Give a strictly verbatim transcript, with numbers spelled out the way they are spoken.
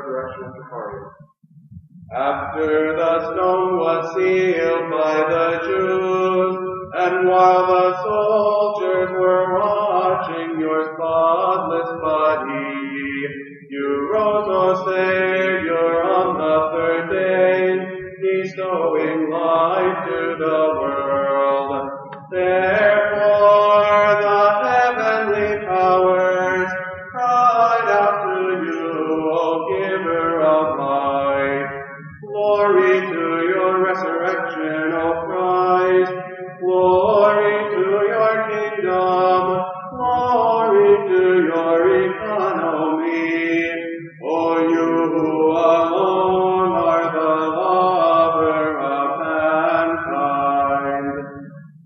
resurrection of Zacharias. After the stone was sealed by the Jews, and while the soldiers were watching your spotless body, you rose, O Savior, on the third day, bestowing life to the world. Therefore the heavenly powers cried out to you, O giver of life. Glory to your resurrection, O Christ. Glory to your kingdom.